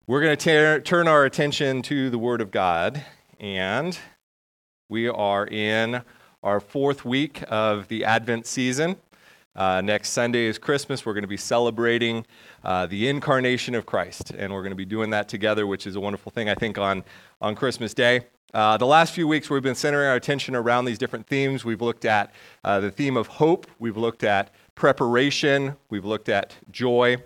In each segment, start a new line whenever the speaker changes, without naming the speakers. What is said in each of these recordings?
We're going to turn our attention to the Word of God, and we are in our fourth week of the Advent season. Next Sunday is Christmas. We're going to be celebrating the incarnation of Christ, and we're going to be doing that together, which is a wonderful thing, I think, on Christmas Day. The last few weeks, we've been centering our attention around these different themes. We've looked at the theme of hope. We've looked at preparation. We've looked at joy,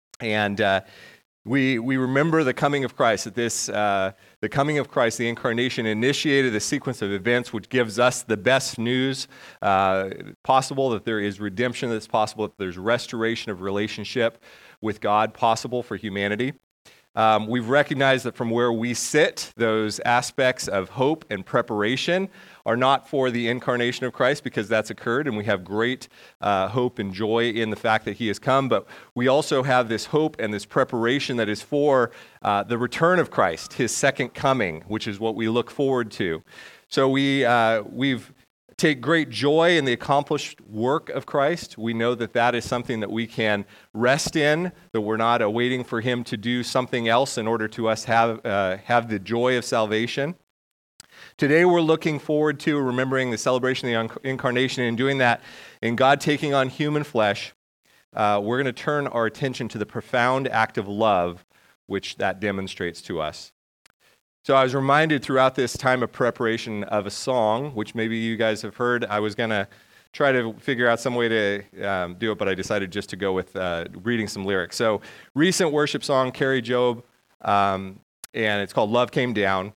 and we remember the coming of Christ, that the coming of Christ, the incarnation, initiated a sequence of events which gives us the best news possible, that there is redemption that's possible, that there's restoration of relationship with God possible for humanity. We've recognized that from where we sit, those aspects of hope and preparation are not for the incarnation of Christ, because that's occurred, and we have great hope and joy in the fact that he has come. But we also have this hope and this preparation that is for the return of Christ, his second coming, which is what we look forward to. So we've take great joy in the accomplished work of Christ. We know that that is something that we can rest in, that we're not waiting for him to do something else in order to us have the joy of salvation. Today we're looking forward to remembering the celebration of the incarnation, and doing that in God taking on human flesh. We're going to turn our attention to the profound act of love which that demonstrates to us. So I was reminded throughout this time of preparation of a song, which maybe you guys have heard. I was going to try to figure out some way to do it, but I decided just to go with reading some lyrics. So recent worship song, Kari Jobe, and it's called Love Came Down.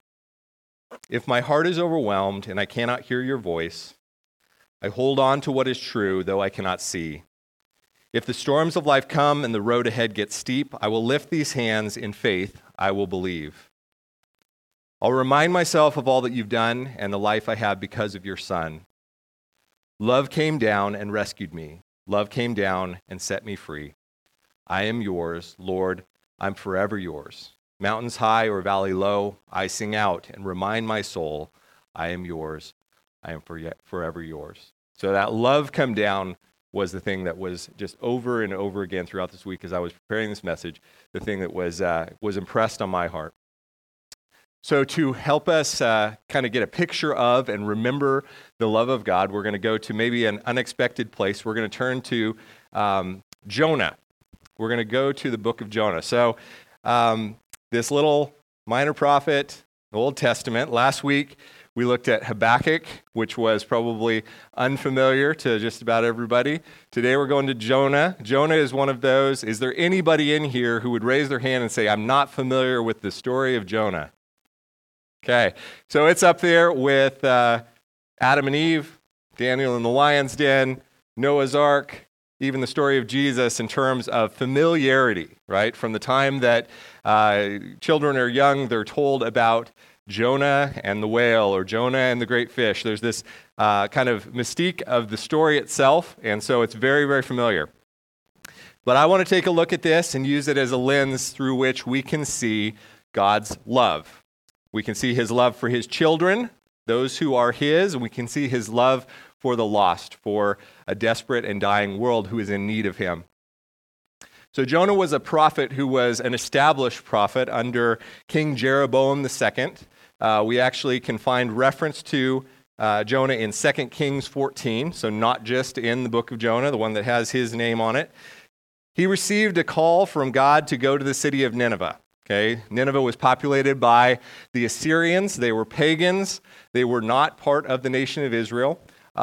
If my heart is overwhelmed and I cannot hear your voice, I hold on to what is true, though I cannot see. If the storms of life come and the road ahead gets steep, I will lift these hands in faith, I will believe. I'll remind myself of all that you've done and the life I have because of your Son. Love came down and rescued me. Love came down and set me free. I am yours, Lord, I'm forever yours. Mountains high or valley low, I sing out and remind my soul, I am yours, I am forever yours. So that love come down was the thing that was just over and over again throughout this week as I was preparing this message, the thing that was impressed on my heart. So to help us kind of get a picture of and remember the love of God, we're going to go to maybe an unexpected place. We're going to turn to Jonah. We're going to go to the book of Jonah. So this little minor prophet, the Old Testament. Last week we looked at Habakkuk, which was probably unfamiliar to just about everybody. Today we're going to Jonah. Jonah is one of those. Is there anybody in here who would raise their hand and say, I'm not familiar with the story of Jonah? Okay, so it's up there with Adam and Eve, Daniel in the lion's den, Noah's Ark, even the story of Jesus in terms of familiarity, right? From the time that children are young, they're told about Jonah and the whale, or Jonah and the great fish. There's this kind of mystique of the story itself, and so it's very, very familiar. But I want to take a look at this and use it as a lens through which we can see God's love. We can see his love for his children, those who are his, and we can see his love for the lost, for a desperate and dying world who is in need of him. So Jonah was a prophet who was an established prophet under King Jeroboam II. We actually can find reference to Jonah in 2 Kings 14, so not just in the book of Jonah, the one that has his name on it. He received a call from God to go to the city of Nineveh. Okay, Nineveh was populated by the Assyrians. They were pagans. They were not part of the nation of Israel,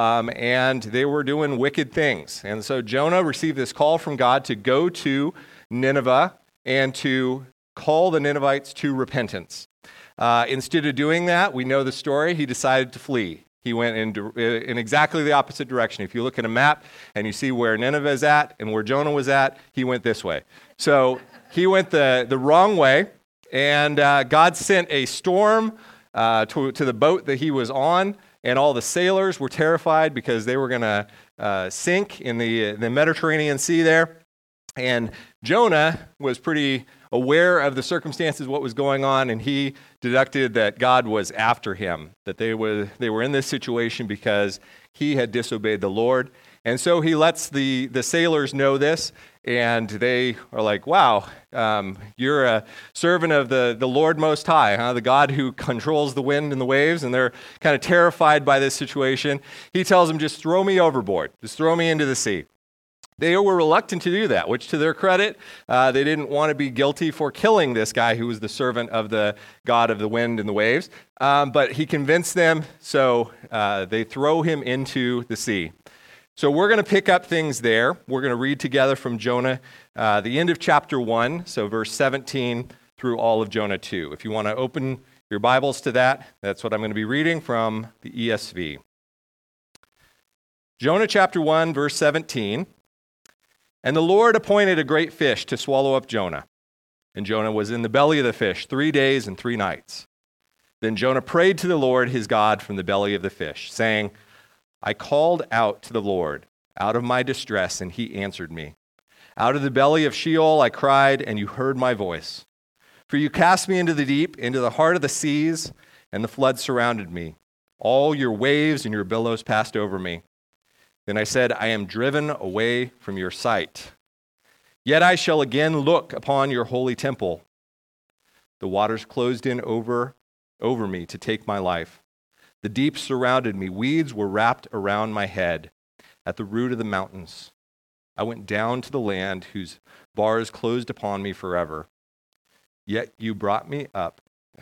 and they were doing wicked things. And so Jonah received this call from God to go to Nineveh and to call the Ninevites to repentance. Instead of doing that, we know the story, he decided to flee. He went in exactly the opposite direction. If you look at a map and you see where Nineveh is at and where Jonah was at, he went this way. So he went the wrong way, and God sent a storm to the boat that he was on, and all the sailors were terrified because they were going to sink in the Mediterranean Sea there. And Jonah was pretty aware of the circumstances, what was going on, and he deducted that God was after him, that they were in this situation because he had disobeyed the Lord. And so he lets the sailors know this, and they are like, wow, you're a servant of the Lord Most High, huh? The God who controls the wind and the waves, and they're kind of terrified by this situation. He tells them, just throw me overboard, just throw me into the sea. They were reluctant to do that, which to their credit, they didn't want to be guilty for killing this guy who was the servant of the God of the wind and the waves. But he convinced them, so they throw him into the sea. So we're going to pick up things there. We're going to read together from Jonah, the end of chapter 1, so verse 17 through all of Jonah 2. If you want to open your Bibles to that, that's what I'm going to be reading from the ESV. Jonah chapter 1, verse 17. And the Lord appointed a great fish to swallow up Jonah. And Jonah was in the belly of the fish 3 days and 3 nights. Then Jonah prayed to the Lord his God from the belly of the fish, saying, I called out to the Lord out of my distress, and he answered me. Out of the belly of Sheol I cried, and you heard my voice. For you cast me into the deep, into the heart of the seas, and the flood surrounded me. All your waves and your billows passed over me. Then I said, I am driven away from your sight. Yet I shall again look upon your holy temple. The waters closed in over me to take my life. The deep surrounded me. Weeds were wrapped around my head at the root of the mountains. I went down to the land whose bars closed upon me forever. Yet you brought up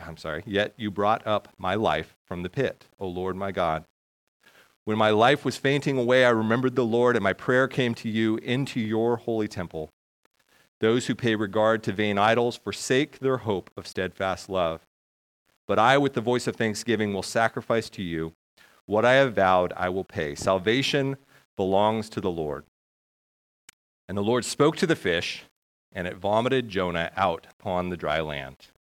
my life from the pit, O Lord my God. When my life was fainting away, I remembered the Lord, and my prayer came to you into your holy temple. Those who pay regard to vain idols forsake their hope of steadfast love. But I, with the voice of thanksgiving, will sacrifice to you. What I have vowed, I will pay. Salvation belongs to the Lord. And the Lord spoke to the fish, and it vomited Jonah out upon the dry land.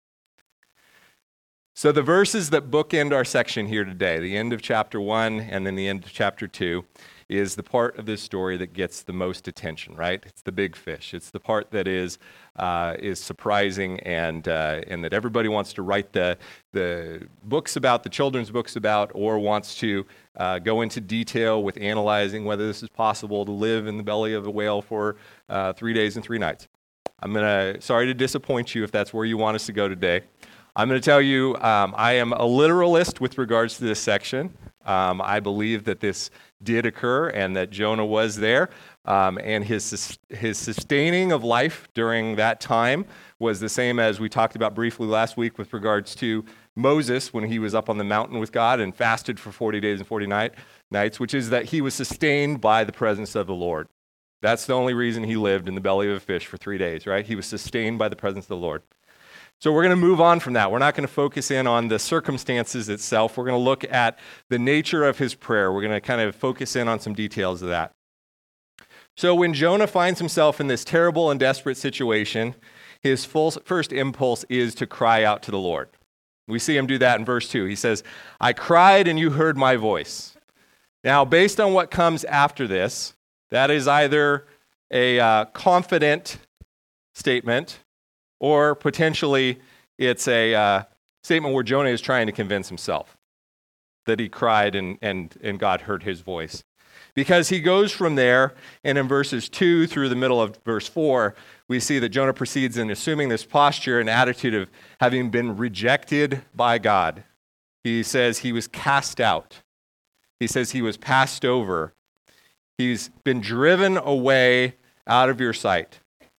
So the verses that bookend our section here today, the end of chapter 1 and then the end of chapter 2, is the part of this story that gets the most attention, right? It's the big fish. It's the part that is surprising and that everybody wants to write the books about, the children's books about, or wants to go into detail with analyzing whether this is possible to live in the belly of a whale for 3 days and 3 nights. Sorry to disappoint you if that's where you want us to go today. I'm going to tell you, I am a literalist with regards to this section. I believe that this did occur and that Jonah was there, and his sustaining of life during that time was the same as we talked about briefly last week with regards to Moses when he was up on the mountain with God and fasted for 40 days and 40 nights, which is that he was sustained by the presence of the Lord. That's the only reason he lived in the belly of a fish for 3 days, right? He was sustained by the presence of the Lord. So we're going to move on from that. We're not going to focus in on the circumstances itself. We're going to look at the nature of his prayer. We're going to kind of focus in on some details of that. So when Jonah finds himself in this terrible and desperate situation, his first impulse is to cry out to the Lord. We see him do that in verse 2. He says, I cried and you heard my voice. Now, based on what comes after this, that is either a confident statement, or potentially it's a statement where Jonah is trying to convince himself that he cried and God heard his voice. Because he goes from there, and in verses 2 through the middle of verse 4, we see that Jonah proceeds in assuming this posture and attitude of having been rejected by God. He says he was cast out. He says he was passed over. He's been driven away out of your sight.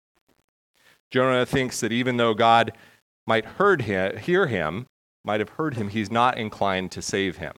Jonah thinks that even though God might have heard him, he's not inclined to save him.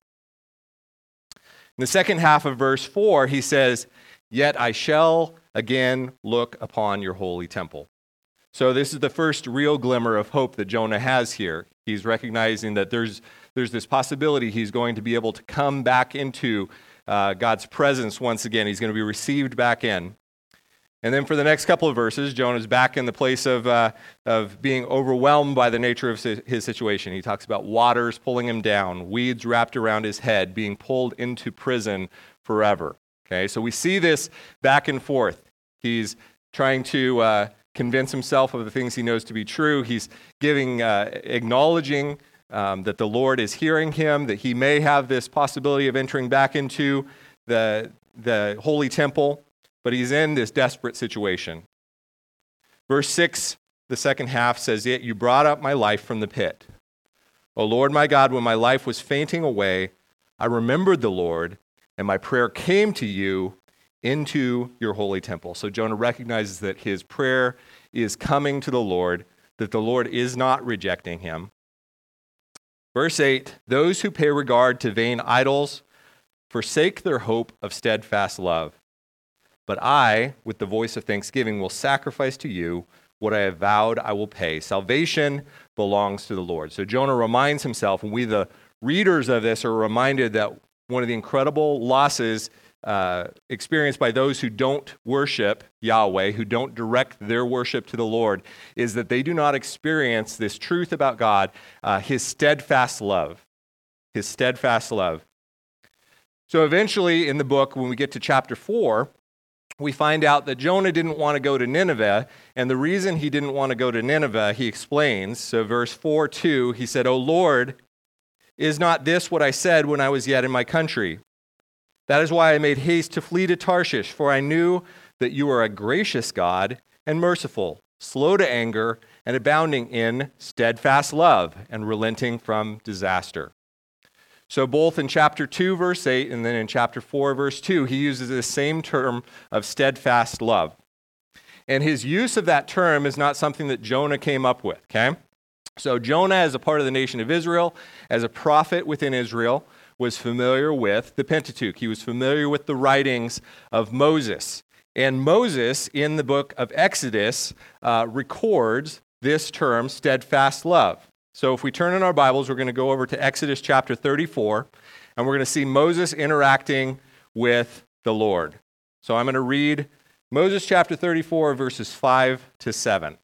In the second half of verse 4, he says, Yet I shall again look upon your holy temple. So this is the first real glimmer of hope that Jonah has here. He's recognizing that there's this possibility he's going to be able to come back into God's presence once again. He's going to be received back in. And then for the next couple of verses, Jonah's back in the place of being overwhelmed by the nature of his situation. He talks about waters pulling him down, weeds wrapped around his head, being pulled into prison forever. Okay, so we see this back and forth. He's trying to convince himself of the things he knows to be true. He's acknowledging that the Lord is hearing him, that he may have this possibility of entering back into the holy temple, but he's in this desperate situation. Verse 6, the second half says, "Yet you brought up my life from the pit. O Lord my God, when my life was fainting away, I remembered the Lord, and my prayer came to you into your holy temple." So Jonah recognizes that his prayer is coming to the Lord, that the Lord is not rejecting him. Verse 8, "Those who pay regard to vain idols forsake their hope of steadfast love. But I, with the voice of thanksgiving, will sacrifice to you what I have vowed I will pay. Salvation belongs to the Lord." So Jonah reminds himself, and we, the readers of this, are reminded that one of the incredible losses experienced by those who don't worship Yahweh, who don't direct their worship to the Lord, is that they do not experience this truth about God, his steadfast love. His steadfast love. So eventually in the book, when we get to chapter 4, we find out that Jonah didn't want to go to Nineveh, and the reason he didn't want to go to Nineveh, he explains. So verse 4:2, he said, "O Lord, is not this what I said when I was yet in my country? That is why I made haste to flee to Tarshish, for I knew that you are a gracious God and merciful, slow to anger, and abounding in steadfast love, and relenting from disaster." So both in chapter 2, verse 8, and then in chapter 4, verse 2, he uses the same term of steadfast love. And his use of that term is not something that Jonah came up with, okay? So Jonah, as a part of the nation of Israel, as a prophet within Israel, was familiar with the Pentateuch. He was familiar with the writings of Moses. And Moses, in the book of Exodus, records this term, steadfast love. So if we turn in our Bibles, we're going to go over to Exodus chapter 34, and we're going to see Moses interacting with the Lord. So I'm going to read Moses chapter 34, verses 5 to 7.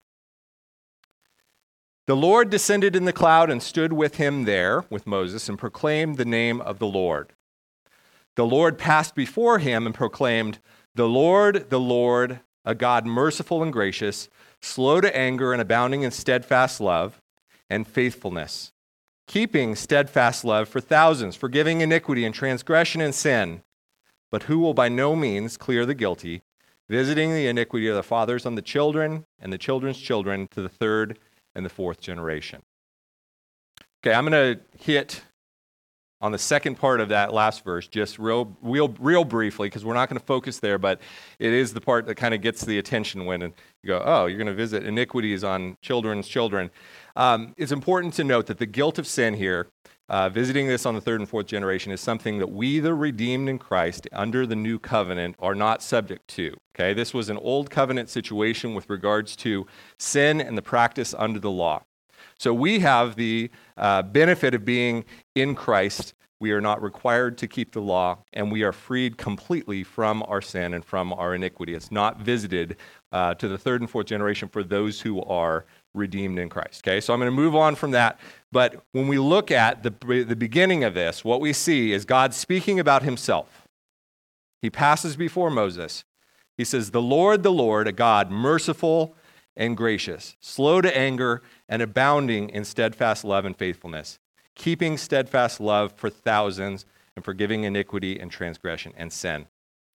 "The Lord descended in the cloud and stood with him there, with Moses, and proclaimed the name of the Lord. The Lord passed before him and proclaimed, the Lord, a God merciful and gracious, slow to anger and abounding in steadfast love and faithfulness, keeping steadfast love for thousands, forgiving iniquity and transgression and sin, but who will by no means clear the guilty, visiting the iniquity of the fathers on the children and the children's children to the third and the fourth generation." Okay, I'm going to hit on the second part of that last verse just real briefly, because we're not going to focus there, but it is the part that kind of gets the attention when you go, oh, you're going to visit iniquities on children's children. It's important to note that the guilt of sin here, visiting this on the third and fourth generation, is something that we, the redeemed in Christ, under the new covenant, are not subject to. Okay, this was an old covenant situation with regards to sin and the practice under the law. So we have the benefit of being in Christ. We are not required to keep the law, and we are freed completely from our sin and from our iniquity. It's not visited to the third and fourth generation for those who are redeemed in Christ. Okay, so I'm going to move on from that. But when we look at the beginning of this, what we see is God speaking about himself. He passes before Moses. He says, the Lord, a God merciful and gracious, slow to anger and abounding in steadfast love and faithfulness, keeping steadfast love for thousands and forgiving iniquity and transgression and sin.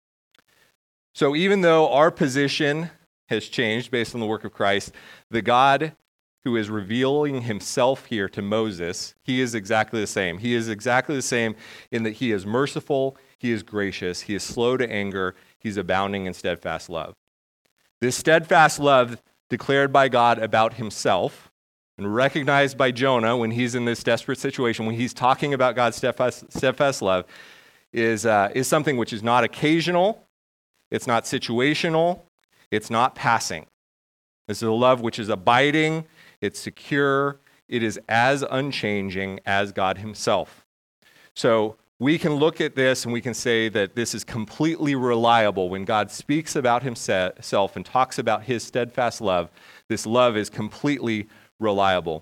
So even though our position has changed based on the work of Christ, the God who is revealing himself here to Moses, he is exactly the same. He is exactly the same in that he is merciful, he is gracious, he is slow to anger, he's abounding in steadfast love. This steadfast love declared by God about himself and recognized by Jonah when he's in this desperate situation, when he's talking about God's steadfast love, is something which is not occasional, it's not situational, it's not passing. This is a love which is abiding, it's secure, it is as unchanging as God himself. So we can look at this and we can say that this is completely reliable. When God speaks about himself and talks about his steadfast love, this love is completely reliable.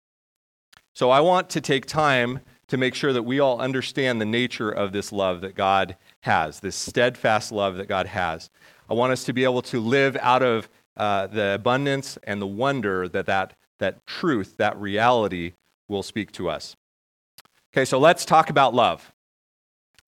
So I want to take time to make sure that we all understand the nature of this love that God has, this steadfast love that God has. I want us to be able to live out of the abundance and the wonder that truth, that reality will speak to us. Okay, so let's talk about love.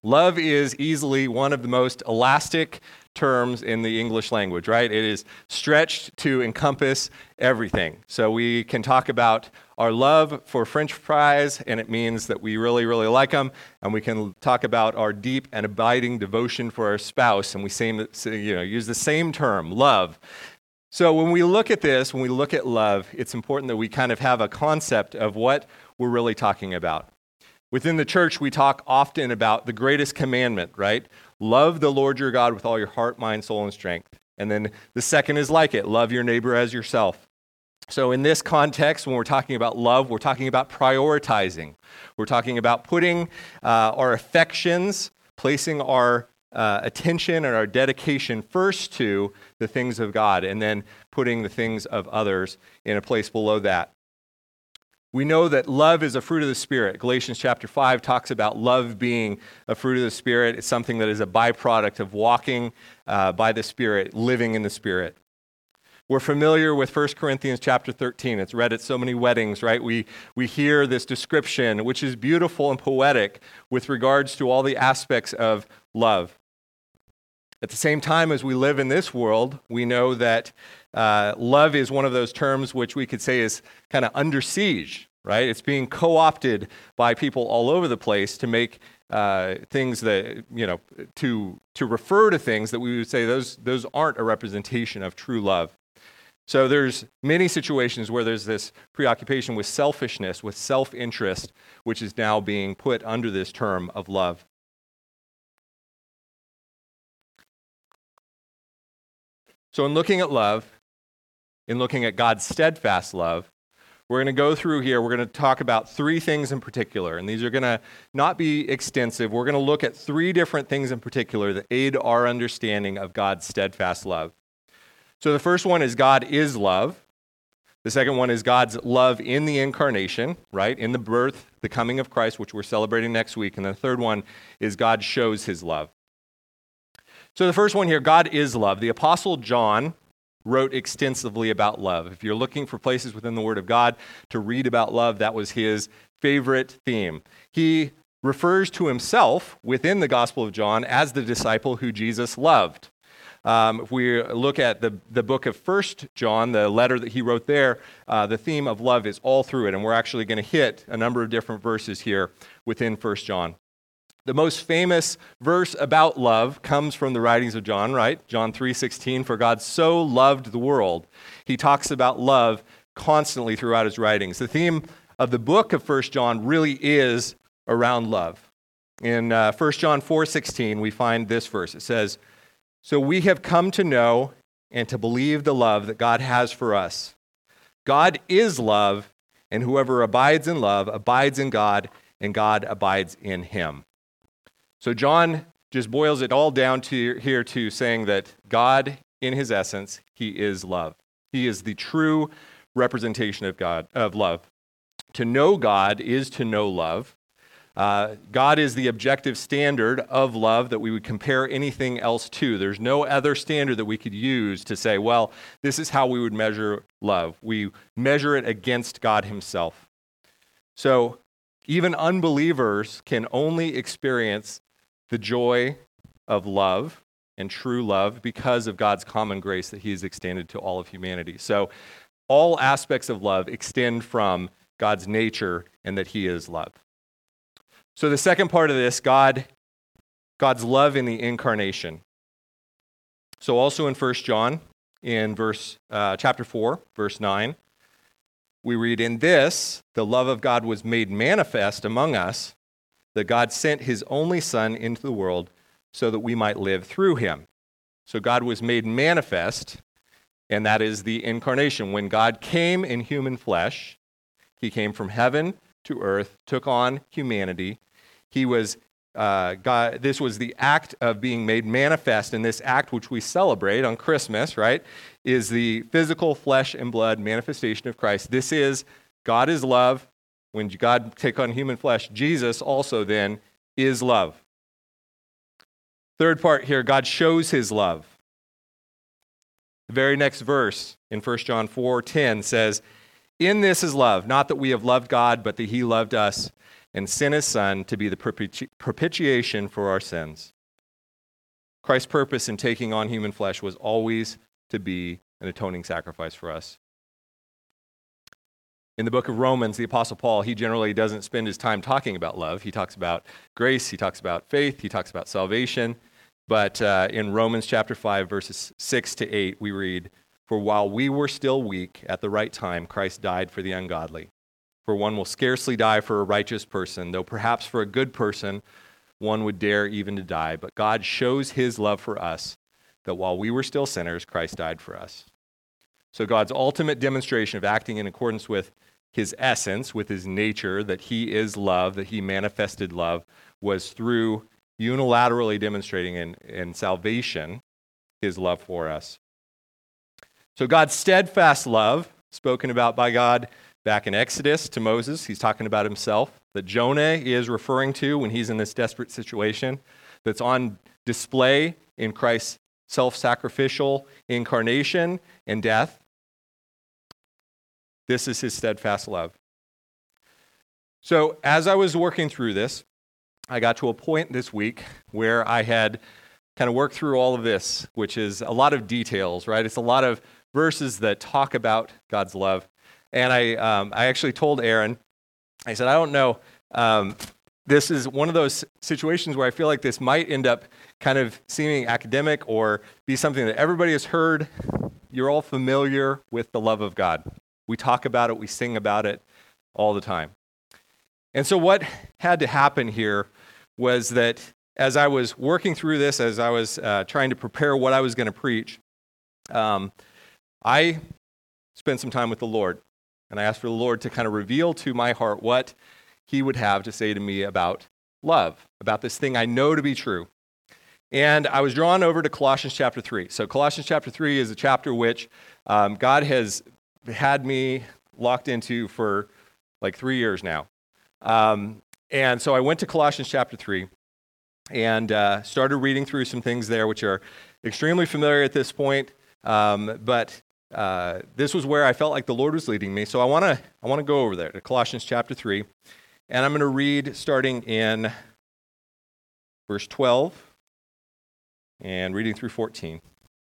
Love is easily one of the most elastic terms in the English language, right? It is stretched to encompass everything. So we can talk about our love for French fries, and it means that we really, really like them. And we can talk about our deep and abiding devotion for our spouse, and we use the same term, love. So when we look at this, when we look at love, it's important that we kind of have a concept of what we're really talking about. Within the church, we talk often about the greatest commandment, right? Love the Lord your God with all your heart, mind, soul, and strength. And then the second is like it, love your neighbor as yourself. So in this context, when we're talking about love, we're talking about prioritizing. We're talking about putting our affections, placing our attention and our dedication first to the things of God, and then putting the things of others in a place below that. We know that love is a fruit of the Spirit. Galatians chapter 5 talks about love being a fruit of the Spirit. It's something that is a byproduct of walking by the Spirit, living in the Spirit. We're familiar with 1 Corinthians chapter 13. It's read at so many weddings, right? We hear this description, which is beautiful and poetic with regards to all the aspects of love. At the same time as we live in this world, we know that love is one of those terms which we could say is kind of under siege, right? It's being co-opted by people all over the place to make things that, to refer to things that we would say those aren't a representation of true love. So there's many situations where there's this preoccupation with selfishness, with self-interest, which is now being put under this term of love. So in looking at love, in looking at God's steadfast love, we're going to go through here, we're going to talk about three things in particular, and these are going to not be extensive. We're going to look at three different things in particular that aid our understanding of God's steadfast love. So the first one is God is love. The second one is God's love in the incarnation, right? In the birth, the coming of Christ, which we're celebrating next week. And the third one is God shows his love. So the first one here, God is love. The Apostle John wrote extensively about love. If you're looking for places within the Word of God to read about love, that was his favorite theme. He refers to himself within the Gospel of John as the disciple who Jesus loved. If we look at the book of 1 John, the letter that he wrote there, the theme of love is all through it, and we're actually going to hit a number of different verses here within 1 John. The most famous verse about love comes from the writings of John, right? John 3:16, for God so loved the world. He talks about love constantly throughout his writings. The theme of the book of 1 John really is around love. In 1 John 4:16, we find this verse. It says, so we have come to know and to believe the love that God has for us. God is love, and whoever abides in love abides in God, and God abides in him. So John just boils it all down to here to saying that God, in his essence, he is love. He is the true representation of God, of love. To know God is to know love. God is the objective standard of love that we would compare anything else to. There's no other standard that we could use to say, well, this is how we would measure love. We measure it against God himself. So even unbelievers can only experience the joy of love and true love because of God's common grace that he has extended to all of humanity. So all aspects of love extend from God's nature and that he is love. So the second part of this, God's love in the incarnation. So also in 1 John, in chapter 4, verse 9, we read, in this, the love of God was made manifest among us, that God sent his only Son into the world so that we might live through him. So God was made manifest, and that is the incarnation. When God came in human flesh, he came from heaven to earth, took on humanity. He was God. This was the act of being made manifest, and this act which we celebrate on Christmas, right, is the physical flesh and blood manifestation of Christ. This is God is love. When God take on human flesh, Jesus also then is love. Third part here, God shows his love. The very next verse in 1 John 4:10 says, in this is love, not that we have loved God, but that he loved us and sent his Son to be the propitiation for our sins. Christ's purpose in taking on human flesh was always to be an atoning sacrifice for us. In the book of Romans, the Apostle Paul, he generally doesn't spend his time talking about love. He talks about grace, he talks about faith, he talks about salvation. But in Romans chapter 5, verses 6 to 8, we read, "For while we were still weak, at the right time, Christ died for the ungodly. For one will scarcely die for a righteous person, though perhaps for a good person one would dare even to die. But God shows his love for us, that while we were still sinners, Christ died for us." So God's ultimate demonstration of acting in accordance with his essence, with his nature, that he is love, that he manifested love, was through unilaterally demonstrating in salvation his love for us. So God's steadfast love, spoken about by God back in Exodus to Moses, he's talking about himself, that Jonah is referring to when he's in this desperate situation, that's on display in Christ's self-sacrificial incarnation and death. This is his steadfast love. So as I was working through this, I got to a point this week where I had kind of worked through all of this, which is a lot of details, right? It's a lot of verses that talk about God's love. And I actually told Aaron, I said, I don't know, this is one of those situations where I feel like this might end up kind of seeming academic or be something that everybody has heard. You're all familiar with the love of God. We talk about it, we sing about it all the time. And so what had to happen here was that as I was working through this, as I was trying to prepare what I was going to preach, I spent some time with the Lord. And I asked for the Lord to kind of reveal to my heart what he would have to say to me about love, about this thing I know to be true. And I was drawn over to Colossians chapter 3. So Colossians chapter 3 is a chapter which God has had me locked into for like 3 years now. And so I went to Colossians chapter 3 and started reading through some things there which are extremely familiar at this point, but this was where I felt like the Lord was leading me. So I want to go over there to Colossians chapter 3, and I'm going to read starting in verse 12 and reading through 14.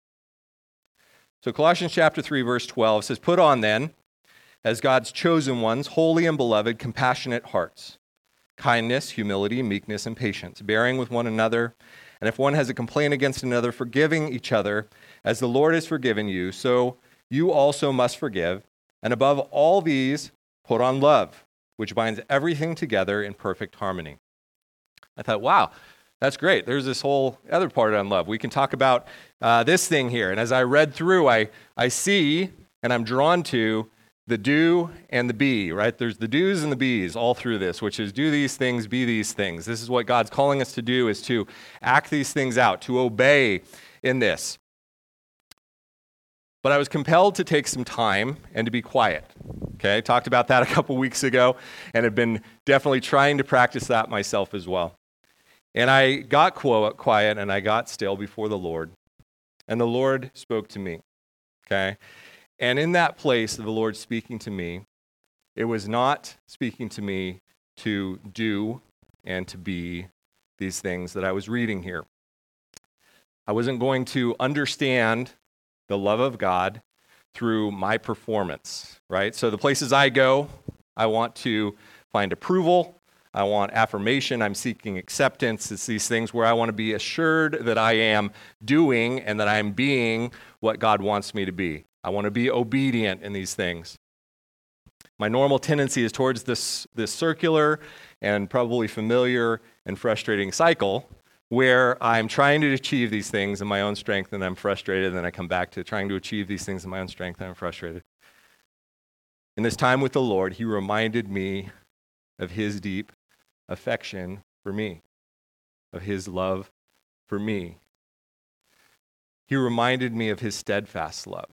So Colossians chapter 3, verse 12 says, "Put on then, as God's chosen ones, holy and beloved, compassionate hearts, kindness, humility, meekness, and patience, bearing with one another, and if one has a complaint against another, forgiving each other, as the Lord has forgiven you, so you also must forgive. And above all these, put on love, which binds everything together in perfect harmony." I thought, wow, that's great. There's this whole other part on love. We can talk about this thing here. And as I read through, I see, and I'm drawn to, the do and the be, right? There's the do's and the be's all through this, which is do these things, be these things. This is what God's calling us to do, is to act these things out, to obey in this. But I was compelled to take some time and to be quiet. Okay, I talked about that a couple weeks ago and have been definitely trying to practice that myself as well. And I got quiet and I got still before the Lord. And the Lord spoke to me, okay? And in that place of the Lord speaking to me, it was not speaking to me to do and to be these things that I was reading here. I wasn't going to understand the love of God through my performance, right? So the places I go, I want to find approval. I want affirmation. I'm seeking acceptance. It's these things where I want to be assured that I am doing and that I'm being what God wants me to be. I want to be obedient in these things. My normal tendency is towards this circular and probably familiar and frustrating cycle where I'm trying to achieve these things in my own strength and I'm frustrated, and then I come back to trying to achieve these things in my own strength and I'm frustrated. In this time with the Lord, he reminded me of his deep affection for me, of his love for me. He reminded me of his steadfast love.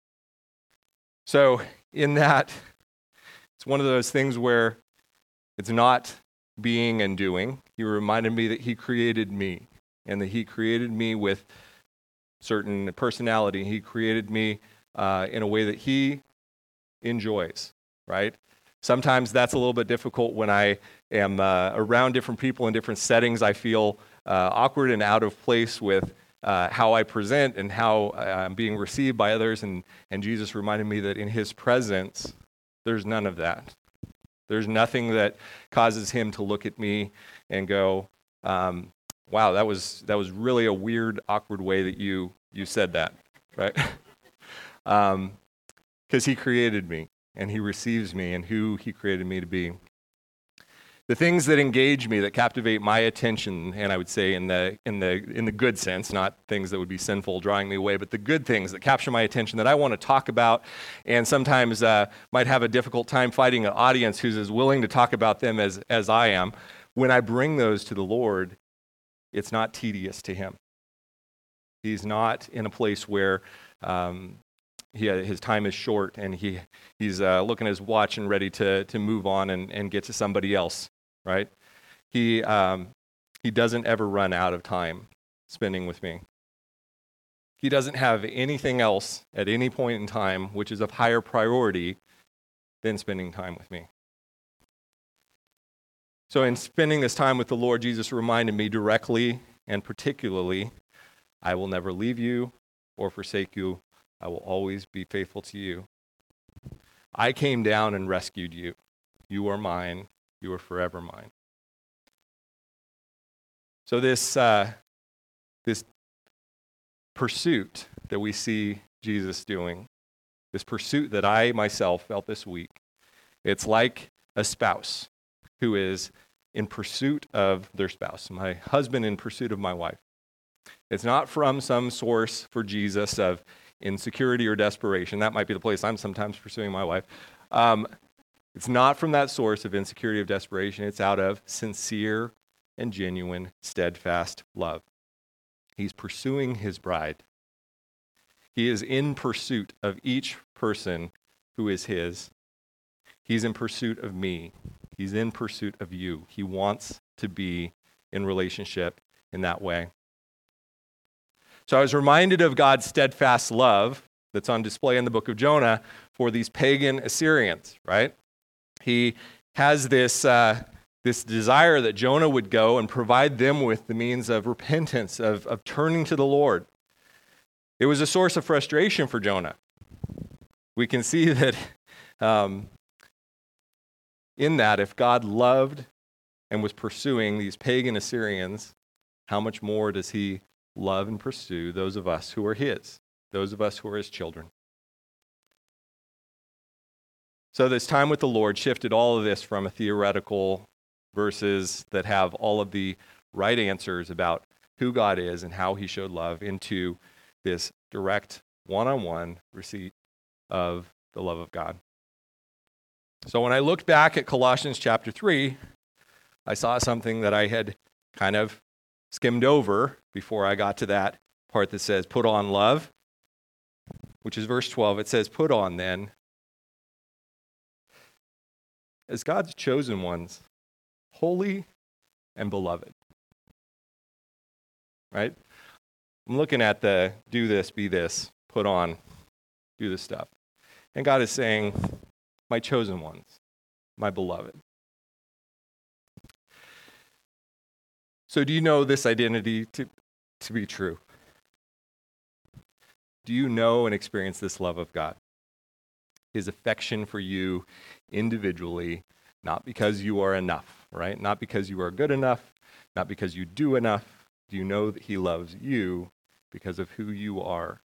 So in that, it's one of those things where it's not being and doing. He reminded me that he created me and that he created me with certain personality. He created me in a way that he enjoys, right? Sometimes that's a little bit difficult when I am around different people in different settings. I feel awkward and out of place with how I present and how I'm being received by others. And Jesus reminded me that in his presence, there's none of that. There's nothing that causes him to look at me and go, wow, that was really a weird, awkward way that you said that, right? Because he created me and he receives me and who he created me to be. The things that engage me, that captivate my attention, and I would say in the good sense, not things that would be sinful, drawing me away, but the good things that capture my attention that I want to talk about, and sometimes might have a difficult time finding an audience who's as willing to talk about them as I am. When I bring those to the Lord, it's not tedious to him. He's not in a place where his time is short and he's looking at his watch and ready to move on and get to somebody else. Right? He doesn't ever run out of time spending with me. He doesn't have anything else at any point in time which is of higher priority than spending time with me. So in spending this time with the Lord, Jesus reminded me directly and particularly, I will never leave you or forsake you. I will always be faithful to you. I came down and rescued you. You are mine. You are forever mine. So this pursuit that we see Jesus doing, this pursuit that I myself felt this week, it's like a spouse who is in pursuit of their spouse. My husband in pursuit of my wife. It's not from some source for Jesus of insecurity or desperation. That might be the place I'm sometimes pursuing my wife. It's not from that source of insecurity, of desperation. It's out of sincere and genuine, steadfast love. He's pursuing his bride. He is in pursuit of each person who is his. He's in pursuit of me. He's in pursuit of you. He wants to be in relationship in that way. So I was reminded of God's steadfast love that's on display in the book of Jonah for these pagan Assyrians, right? He has this desire that Jonah would go and provide them with the means of repentance, of turning to the Lord. It was a source of frustration for Jonah. We can see that in that, if God loved and was pursuing these pagan Assyrians, how much more does he love and pursue those of us who are his, those of us who are his children? So this time with the Lord shifted all of this from a theoretical verses that have all of the right answers about who God is and how he showed love into this direct one-on-one receipt of the love of God. So when I looked back at Colossians chapter 3, I saw something that I had kind of skimmed over before I got to that part that says, put on love, which is verse 12. It says, put on then, as God's chosen ones, holy and beloved. Right? I'm looking at the do this, be this, put on, do this stuff. And God is saying, my chosen ones, my beloved. So do you know this identity to be true? Do you know and experience this love of God? His affection for you individually, not because you are enough, right? Not because you are good enough, not because you do enough. Do you know that he loves you because of who you are?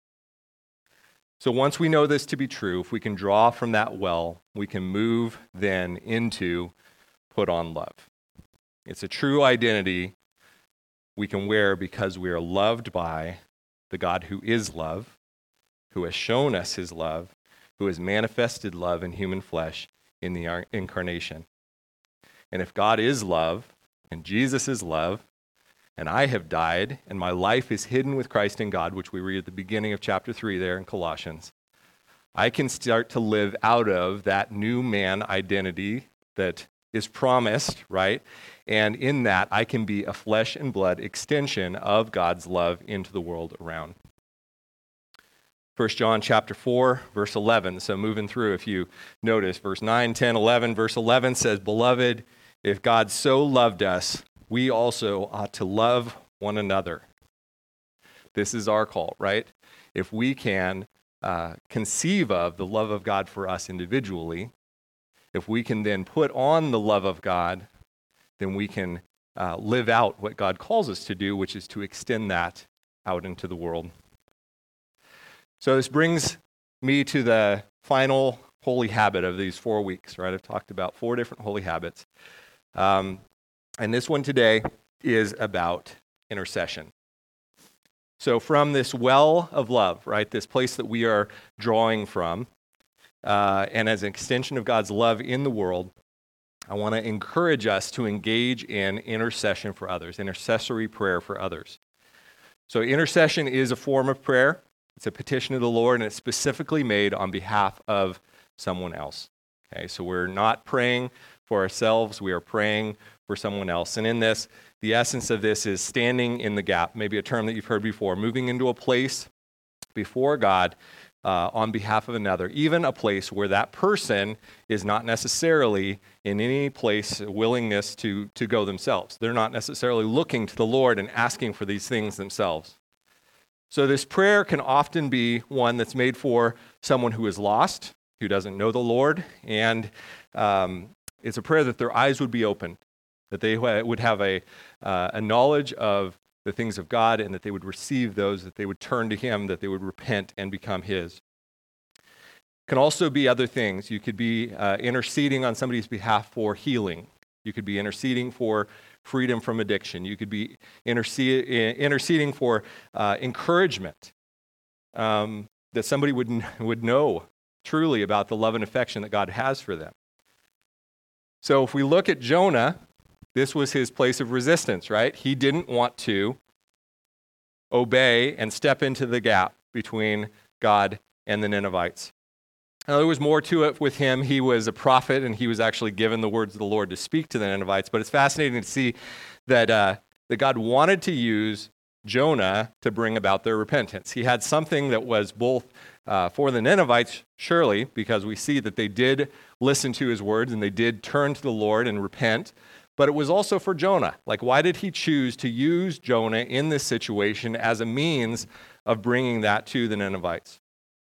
So once we know this to be true, if we can draw from that well, we can move then into put on love. It's a true identity we can wear because we are loved by the God who is love, who has shown us his love, who has manifested love in human flesh in the incarnation. And if God is love, and Jesus is love, and I have died, and my life is hidden with Christ in God, which we read at the beginning of chapter 3 there in Colossians, I can start to live out of that new man identity that is promised, right? And in that, I can be a flesh and blood extension of God's love into the world around. 1 John chapter 4, verse 11. So moving through, if you notice, verse 9, 10, 11. Verse 11 says, "Beloved, if God so loved us, we also ought to love one another." This is our call, right? If we can conceive of the love of God for us individually, if we can then put on the love of God, then we can live out what God calls us to do, which is to extend that out into the world. So this brings me to the final holy habit of these 4 weeks, right? I've talked about 4 different holy habits. And this one today is about intercession. So from this well of love, right, this place that we are drawing from, and as an extension of God's love in the world, I want to encourage us to engage in intercession for others, intercessory prayer for others. So intercession is a form of prayer. It's a petition to the Lord, and it's specifically made on behalf of someone else. Okay, so we're not praying for ourselves, we are praying for someone else. And in this, the essence of this is standing in the gap, maybe a term that you've heard before, moving into a place before God on behalf of another, even a place where that person is not necessarily in any place willingness to go themselves. They're not necessarily looking to the Lord and asking for these things themselves. So this prayer can often be one that's made for someone who is lost, who doesn't know the Lord, and it's a prayer that their eyes would be opened, that they would have a knowledge of the things of God, and that they would receive those, that they would turn to Him, that they would repent and become His. It can also be other things. You could be interceding on somebody's behalf for healing. You could be interceding for freedom from addiction. You could be interceding for encouragement, that somebody would know truly about the love and affection that God has for them. So if we look at Jonah, this was his place of resistance, right? He didn't want to obey and step into the gap between God and the Ninevites. Now, there was more to it with him. He was a prophet, and he was actually given the words of the Lord to speak to the Ninevites. But it's fascinating to see that God wanted to use Jonah to bring about their repentance. He had something that was both for the Ninevites, surely, because we see that they did listen to his words and they did turn to the Lord and repent. But it was also for Jonah. Like, why did he choose to use Jonah in this situation as a means of bringing that to the Ninevites?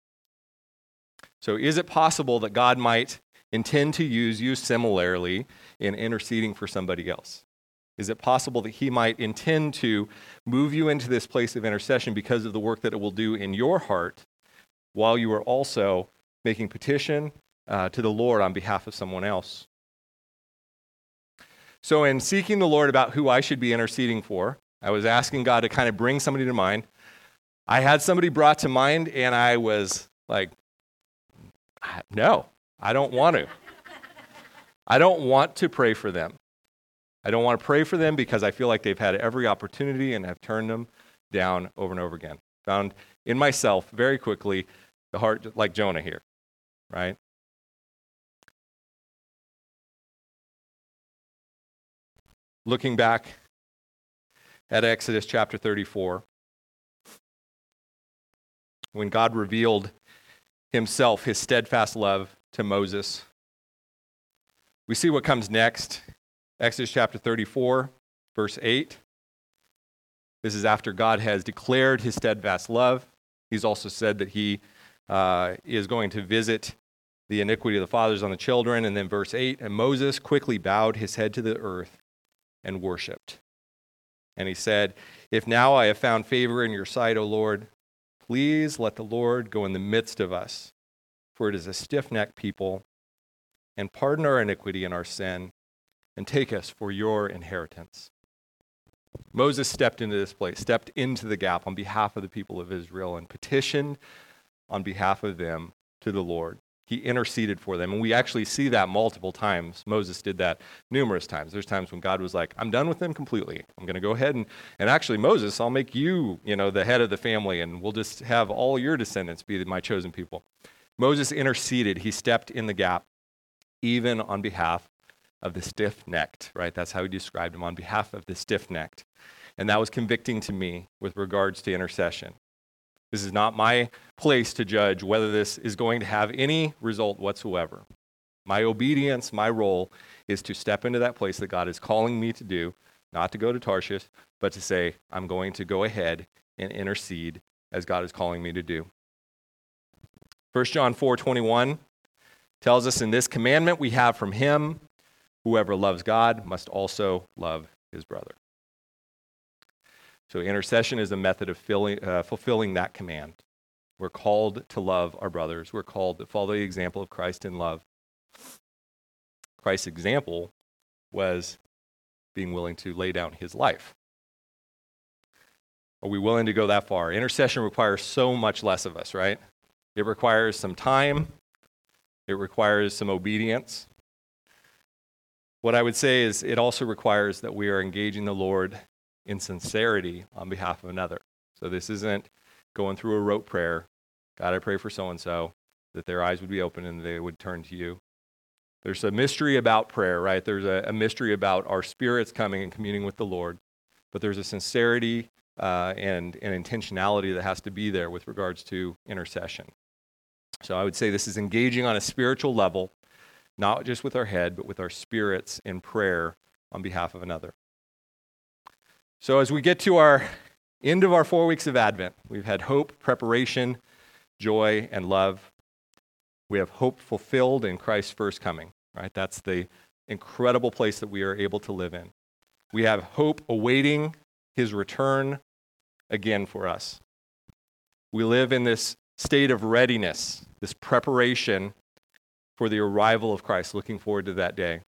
So is it possible that God might intend to use you similarly in interceding for somebody else? Is it possible that He might intend to move you into this place of intercession because of the work that it will do in your heart, while you are also making petition to the Lord on behalf of someone else? So in seeking the Lord about who I should be interceding for, I was asking God to kind of bring somebody to mind. I had somebody brought to mind, and I was like, no, I don't want to. I don't want to pray for them. I don't want to pray for them because I feel like they've had every opportunity and have turned them down over and over again. Found in myself very quickly the heart like Jonah here, right? Looking back at Exodus chapter 34, when God revealed Himself, His steadfast love to Moses, we see what comes next. Exodus chapter 34, verse 8. This is after God has declared His steadfast love. He's also said that He is going to visit the iniquity of the fathers on the children. And then verse 8, and Moses quickly bowed his head to the earth and worshipped. And he said, if now I have found favor in your sight, O Lord, please let the Lord go in the midst of us, for it is a stiff-necked people, and pardon our iniquity and our sin, and take us for your inheritance. Moses stepped into this place, stepped into the gap on behalf of the people of Israel, and petitioned on behalf of them to the Lord. He interceded for them, and we actually see that multiple times. Moses did that numerous times. There's times when God was like, I'm done with them completely. I'm going to go ahead and actually, Moses, I'll make you, the head of the family, and we'll just have all your descendants be my chosen people. Moses interceded. He stepped in the gap, even on behalf of the stiff-necked, right? That's how he described him, on behalf of the stiff-necked. And that was convicting to me with regards to intercession. This is not my place to judge whether this is going to have any result whatsoever. My obedience, my role, is to step into that place that God is calling me to do, not to go to Tarshish, but to say, I'm going to go ahead and intercede as God is calling me to do. 1 John 4:21 tells us, in this commandment we have from him, whoever loves God must also love his brother. So intercession is a method of fulfilling that command. We're called to love our brothers. We're called to follow the example of Christ in love. Christ's example was being willing to lay down his life. Are we willing to go that far? Intercession requires so much less of us, right? It requires some time. It requires some obedience. What I would say is it also requires that we are engaging the Lord in sincerity on behalf of another. So this isn't going through a rote prayer. God, I pray for so-and-so, that their eyes would be open and they would turn to you. There's a mystery about prayer, right? There's a mystery about our spirits coming and communing with the Lord. But there's a sincerity and intentionality that has to be there with regards to intercession. So I would say this is engaging on a spiritual level, not just with our head, but with our spirits in prayer on behalf of another. So as we get to our end of our 4 weeks of Advent, we've had hope, preparation, joy, and love. We have hope fulfilled in Christ's first coming, right? That's the incredible place that we are able to live in. We have hope awaiting his return again for us. We live in this state of readiness, this preparation for the arrival of Christ, looking forward to that day.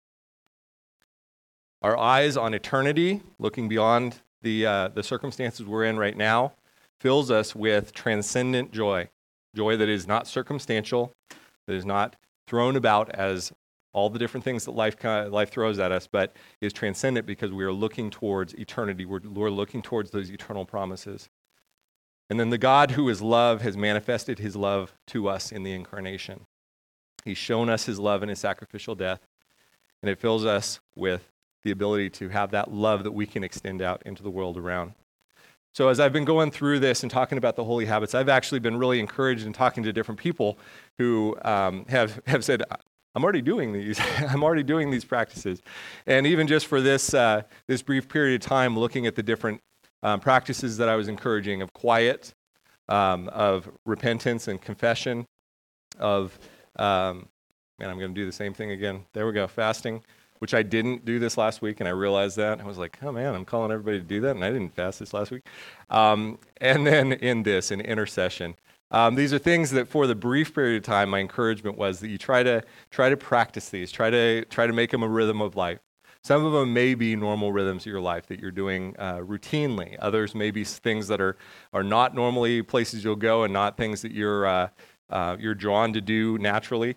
Our eyes on eternity, looking beyond the circumstances we're in right now, fills us with transcendent joy. Joy that is not circumstantial, that is not thrown about as all the different things that life throws at us, but is transcendent because we are looking towards eternity. We're looking towards those eternal promises. And then the God who is love has manifested his love to us in the incarnation. He's shown us his love in his sacrificial death, and it fills us with the ability to have that love that we can extend out into the world around. So as I've been going through this and talking about the holy habits, I've actually been really encouraged in talking to different people who have said, I'm already doing these. I'm already doing these practices. And even just for this brief period of time, looking at the different practices that I was encouraging of quiet, of repentance and confession, of, I'm going to do the same thing again. There we go, fasting, which I didn't do this last week, and I realized that. I was like, oh man, I'm calling everybody to do that, and I didn't fast this last week. And then in intercession. These are things that for the brief period of time, my encouragement was that you try to practice these, try to make them a rhythm of life. Some of them may be normal rhythms of your life that you're doing routinely. Others may be things that are not normally places you'll go and not things that you're drawn to do naturally.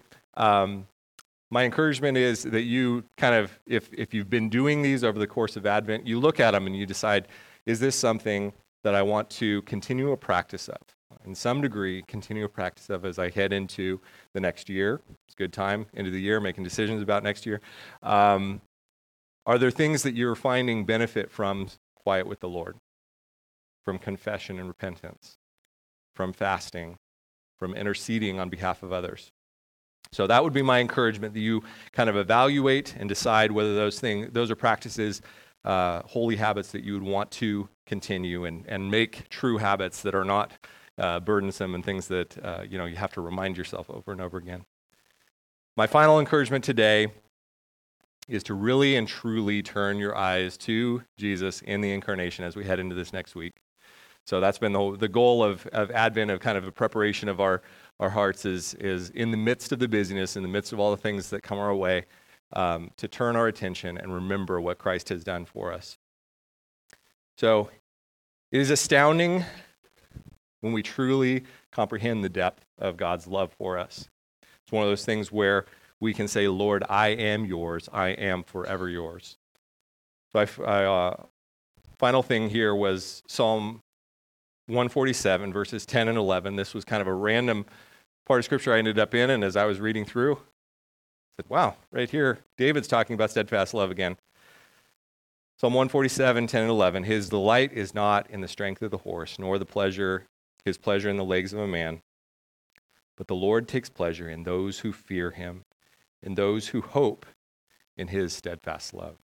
My encouragement is that you kind of, if you've been doing these over the course of Advent, you look at them and you decide, is this something that I want to continue a practice of? In some degree, continue a practice of as I head into the next year. It's a good time, end of the year, making decisions about next year. Are there things that you're finding benefit from quiet with the Lord? From confession and repentance? From fasting? From interceding on behalf of others? So that would be my encouragement, that you kind of evaluate and decide whether those are practices, holy habits that you would want to continue and make true habits that are not burdensome and things that you have to remind yourself over and over again. My final encouragement today is to really and truly turn your eyes to Jesus in the incarnation as we head into this next week. So that's been the goal of Advent, of kind of a preparation of our hearts is in the midst of the busyness, in the midst of all the things that come our way, to turn our attention and remember what Christ has done for us. So it is astounding when we truly comprehend the depth of God's love for us. It's one of those things where we can say, Lord, I am yours. I am forever yours. So final thing here was Psalm 147, verses 10 and 11. This was kind of a random part of Scripture I ended up in, and as I was reading through, I said, wow, right here, David's talking about steadfast love again. Psalm 147, 10 and 11. His delight is not in the strength of the horse, nor the pleasure his pleasure in the legs of a man, but the Lord takes pleasure in those who fear him, in those who hope in his steadfast love.